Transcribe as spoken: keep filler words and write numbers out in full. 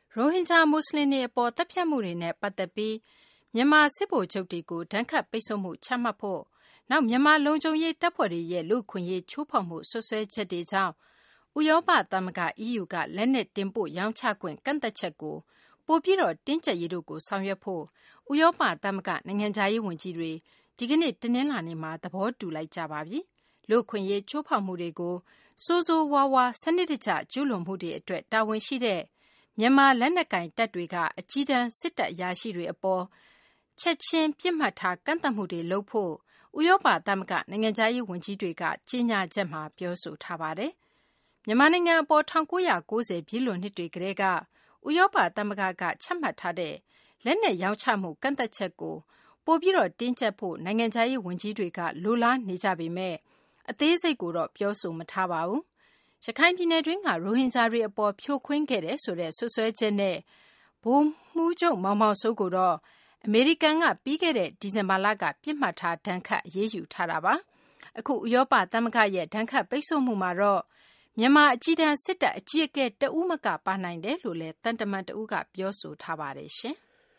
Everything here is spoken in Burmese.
ရိုဟင်ဂျာမွတ်စလင်တွေအပေါ်သတ်ဖြတ်မှုတွေနဲ့ပတ်သက်ပြီးမြန်မာစစ်ဗိုလ်ချုပ်တွေကိုဒဏ်ခတ်ပိတ်ဆို့မှုချမှတ်ဖို့နောက်မြန်မာလုံခြုံရေးတပ်ဖွဲ့တွေရဲ့လူ့အခွင့်အရေးချိုးဖောက်မှုဆွဆွဲချက်တွေကြောင့်ဥရောပသမဂ္ဂ E U ကလက်နက်တင်ပို့ရောင်းချခွင့်ကန့်သတ်ချက်ကိုပိုပြီးတော့တင်းကျပ်ရေးတို့ကိုဆောင်ရွက်ဖို့ဥရောပသမဂ္ဂနိုင်ငံခြားရေးဝန်ကြီးတွေဒီကနေ့တနင်္လာနေ့မှာသဘောတူလိုက်ကြပါပြီ။လူ့အခွင့်အရေးချိုးဖောက်မှုတွေကိုဆိုးဆိုးဝါးဝါစနစ်တကျကျူးလွန်မှုတွေအတွက်တာဝန်ရှိတဲ့မြန်မာလက်နက်ကင်တပ်တွေကအကြီးတန်းစစ်တပ်အရာရှိတွေအပေါ်ချက်ချင်းပြစ်မှတ်ထားကန့်သတ်မှုတွေလုပ်ဖို့ဥရောပသမဂ္ဂနိုင်ငံခြားရေးဝန်ကြီးတွေကကြေညာချက်မှာပြောဆိုထားပါတယ်။မြန်မာနိုင်ငံအပေါ်၁၉၉၀ပြည့်လွန်နှစ်တွေကတည်းကဥရောပသမဂ္ဂကချမှတ်ထားတဲ့လက်နက်ရောင်းချမှုကန့်သတ်ချက်ကိုပိုပြီးတော့တင်းကျပ်ဖို့နိုင်ငံခြားရေးဝန်ကြီးတွေကလိုလားနေကြပေမဲ့အသေးစိတ်ကိုတော့ပြောဆိုမထားပါဘူး။ရခိုင်ပြည်နယ်တွင်းကရိုဟင်ဂျာတွေအပေါ်ဖြိုခွင်းခဲ့တဲ့ဆိုတဲ့ဆွဆွဲချက်နဲ့ဗိုလ်မှူးချုပ်မောင်မောင်စိုးကိုတော့အမေရိကန်ကပြီးခဲ့တဲ့ဒီဇင်ဘာလကပြစ်မှတ်ထားဒဏ်ခတ်အရေးယူထားတာပါ။အခုဥရောပသမဂ္ဂရဲ့ဒဏ်ခတ်ပိတ်ဆို့မှုမှာတော့မြန်မာအကြီးတန်းစစ်တပ်အကြီးအကဲတဦးမကပါနိုင်တယ်လို့လည်းတန်တမန်တဦးကပြောဆိုထားပါတယ်ရှင်။